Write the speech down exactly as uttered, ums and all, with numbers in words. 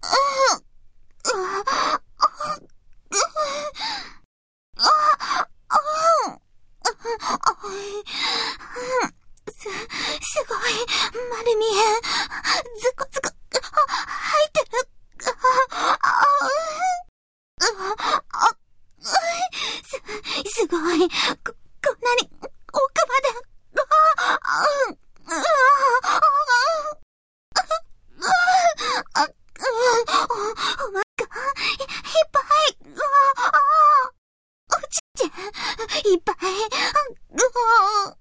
す、すごい、丸見え、ずこずこ、入ってる。す、すごい、こ、